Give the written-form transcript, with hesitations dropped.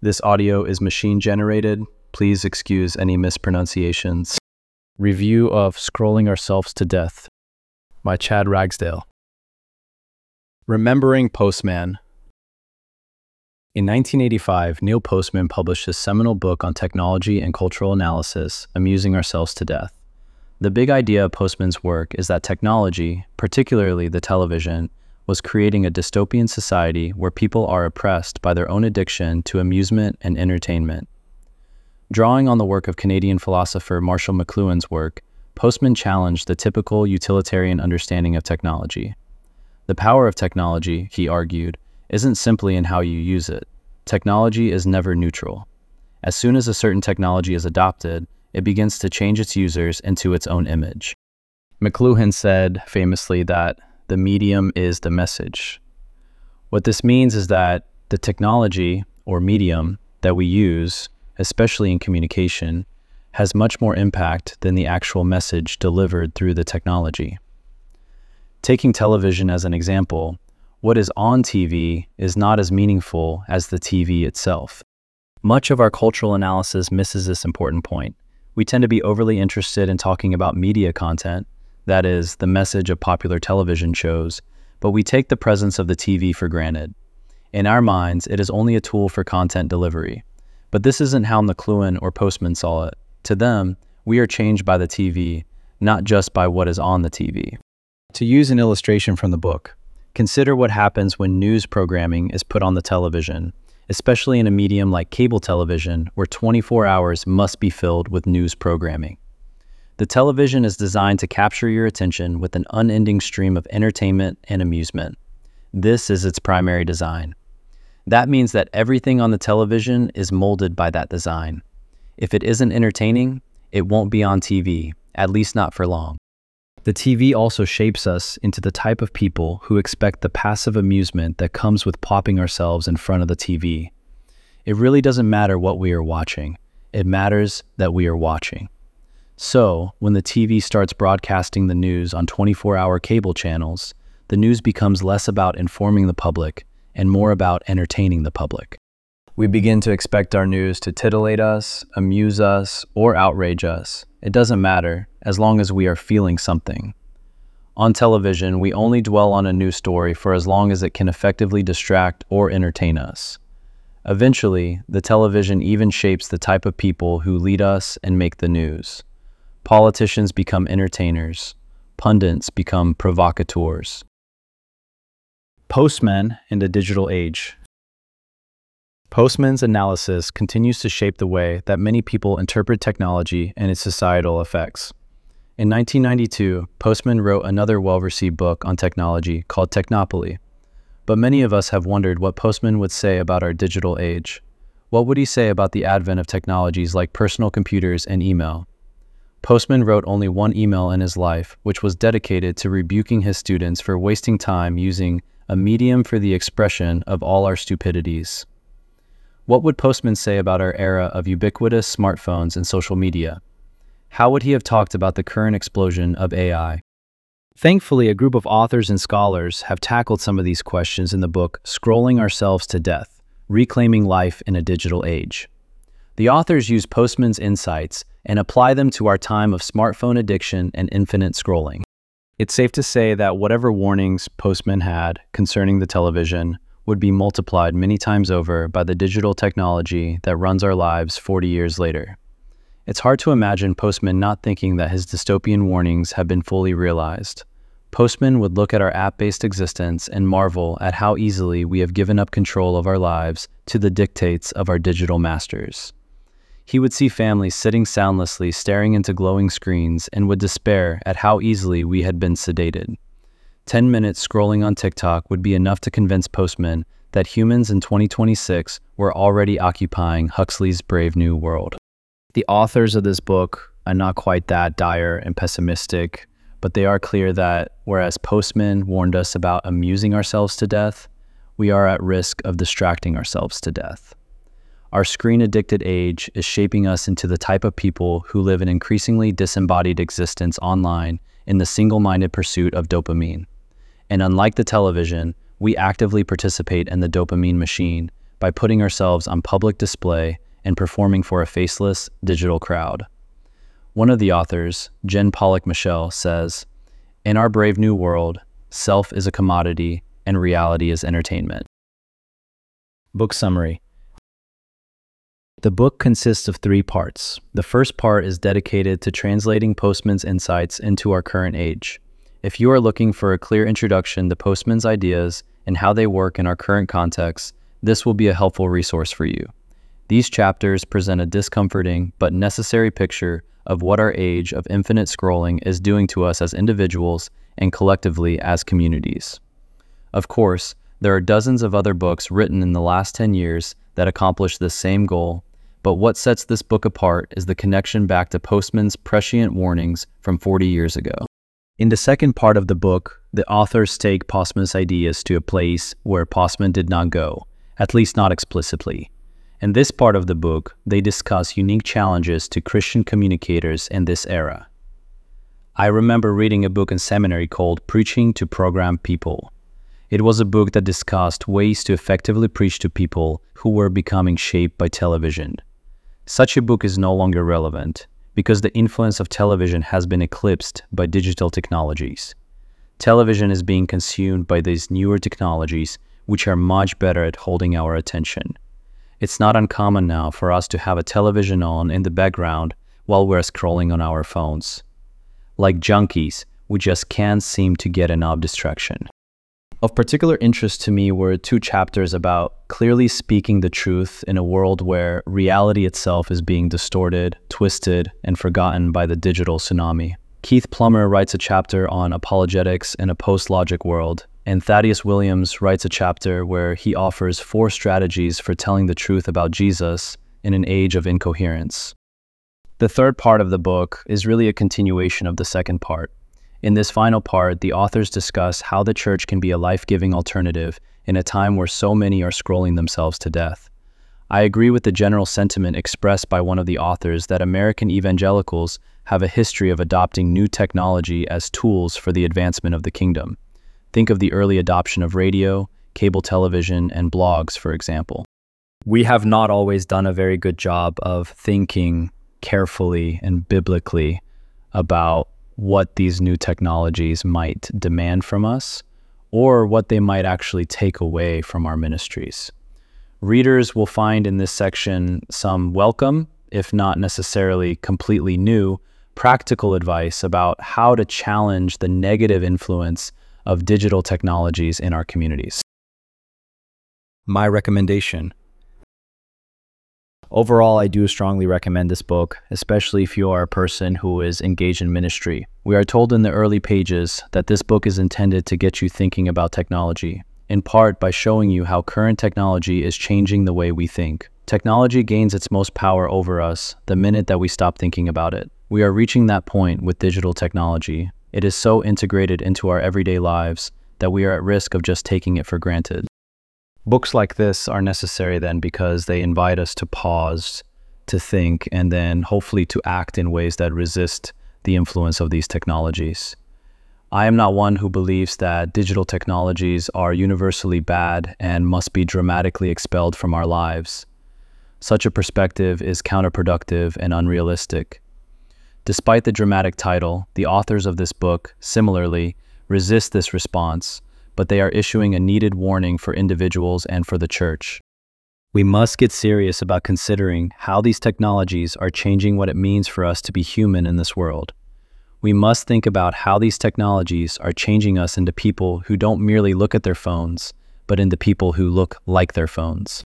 This audio is machine-generated. Please excuse any mispronunciations. Review of Scrolling Ourselves to Death by Chad Ragsdale. Remembering Postman. In 1985, Neil Postman published his seminal book on technology and cultural analysis, Amusing Ourselves to Death. The big idea of Postman's work is that technology, particularly the television, was creating a dystopian society where people are oppressed by their own addiction to amusement and entertainment. Drawing on the work of Canadian philosopher Marshall McLuhan's work, Postman challenged the typical utilitarian understanding of technology. The power of technology, he argued, isn't simply in how you use it. Technology is never neutral. As soon as a certain technology is adopted, it begins to change its users into its own image. McLuhan said famously that the medium is the message. What this means is that the technology or medium that we use, especially in communication, has much more impact than the actual message delivered through the technology. Taking television as an example, what is on TV is not as meaningful as the TV itself. Much of our cultural analysis misses this important point. We tend to be overly interested in talking about media content, that is, the message of popular television shows, but we take the presence of the TV for granted. In our minds, it is only a tool for content delivery. But this isn't how McLuhan or Postman saw it. To them, we are changed by the TV, not just by what is on the TV. To use an illustration from the book, consider what happens when news programming is put on the television, especially in a medium like cable television, where 24 hours must be filled with news programming. The television is designed to capture your attention with an unending stream of entertainment and amusement. This is its primary design. That means that everything on the television is molded by that design. If it isn't entertaining, it won't be on TV, at least not for long. The TV also shapes us into the type of people who expect the passive amusement that comes with plopping ourselves in front of the TV. It really doesn't matter what we are watching. It matters that we are watching. So, when the TV starts broadcasting the news on 24-hour cable channels, the news becomes less about informing the public and more about entertaining the public. We begin to expect our news to titillate us, amuse us, or outrage us. It doesn't matter, as long as we are feeling something. On television, we only dwell on a news story for as long as it can effectively distract or entertain us. Eventually, the television even shapes the type of people who lead us and make the news. Politicians become entertainers. Pundits become provocateurs. Postman in the digital age. Postman's analysis continues to shape the way that many people interpret technology and its societal effects. In 1992, Postman wrote another well-received book on technology called Technopoly. But many of us have wondered what Postman would say about our digital age. What would he say about the advent of technologies like personal computers and email? Postman wrote only one email in his life, which was dedicated to rebuking his students for wasting time using a medium for the expression of all our stupidities. What would Postman say about our era of ubiquitous smartphones and social media? How would he have talked about the current explosion of AI? Thankfully, a group of authors and scholars have tackled some of these questions in the book Scrolling Ourselves to Death, Reclaiming Life in a Digital Age. The authors use Postman's insights and apply them to our time of smartphone addiction and infinite scrolling. It's safe to say that whatever warnings Postman had concerning the television would be multiplied many times over by the digital technology that runs our lives 40 years later. It's hard to imagine Postman not thinking that his dystopian warnings have been fully realized. Postman would look at our app-based existence and marvel at how easily we have given up control of our lives to the dictates of our digital masters. He would see families sitting soundlessly staring into glowing screens and would despair at how easily we had been sedated. 10 minutes scrolling on TikTok would be enough to convince Postman that humans in 2026 were already occupying Huxley's Brave New World. The authors of this book are not quite that dire and pessimistic, but they are clear that whereas Postman warned us about amusing ourselves to death, we are at risk of distracting ourselves to death. Our screen-addicted age is shaping us into the type of people who live an increasingly disembodied existence online in the single-minded pursuit of dopamine. And unlike the television, we actively participate in the dopamine machine by putting ourselves on public display and performing for a faceless digital crowd. One of the authors, Jen Pollock Michel, says, "In our brave new world, self is a commodity and reality is entertainment." Book summary. The book consists of 3 parts. The first part is dedicated to translating Postman's insights into our current age. If you are looking for a clear introduction to Postman's ideas and how they work in our current context, this will be a helpful resource for you. These chapters present a discomforting but necessary picture of what our age of infinite scrolling is doing to us as individuals and collectively as communities. Of course, there are dozens of other books written in the last 10 years that accomplish this same goal, but what sets this book apart is the connection back to Postman's prescient warnings from 40 years ago. In the second part of the book, the authors take Postman's ideas to a place where Postman did not go, at least not explicitly. In this part of the book, they discuss unique challenges to Christian communicators in this era. I remember reading a book in seminary called Preaching to Programmed People. It was a book that discussed ways to effectively preach to people who were becoming shaped by television. Such a book is no longer relevant because the influence of television has been eclipsed by digital technologies. Television is being consumed by these newer technologies, which are much better at holding our attention. It's not uncommon now for us to have a television on in the background while we're scrolling on our phones. Like junkies, we just can't seem to get enough distraction. Of particular interest to me were 2 chapters about clearly speaking the truth in a world where reality itself is being distorted, twisted, and forgotten by the digital tsunami. Keith Plummer writes a chapter on apologetics in a post-logic world, and Thaddeus Williams writes a chapter where he offers 4 strategies for telling the truth about Jesus in an age of incoherence. The third part of the book is really a continuation of the second part. In this final part, the authors discuss how the church can be a life-giving alternative in a time where so many are scrolling themselves to death. I agree with the general sentiment expressed by one of the authors that American evangelicals have a history of adopting new technology as tools for the advancement of the kingdom. Think of the early adoption of radio, cable television, and blogs, for example. We have not always done a very good job of thinking carefully and biblically about what these new technologies might demand from us, or what they might actually take away from our ministries. Readers will find in this section some welcome, if not necessarily completely new, practical advice about how to challenge the negative influence of digital technologies in our communities. My recommendation. Overall, I do strongly recommend this book, especially if you are a person who is engaged in ministry. We are told in the early pages that this book is intended to get you thinking about technology, in part by showing you how current technology is changing the way we think. Technology gains its most power over us the minute that we stop thinking about it. We are reaching that point with digital technology. It is so integrated into our everyday lives that we are at risk of just taking it for granted. Books like this are necessary then because they invite us to pause, to think, and then hopefully to act in ways that resist the influence of these technologies. I am not one who believes that digital technologies are universally bad and must be dramatically expelled from our lives. Such a perspective is counterproductive and unrealistic. Despite the dramatic title, the authors of this book, similarly, resist this response, but they are issuing a needed warning for individuals and for the church. We must get serious about considering how these technologies are changing what it means for us to be human in this world. We must think about how these technologies are changing us into people who don't merely look at their phones, but into people who look like their phones.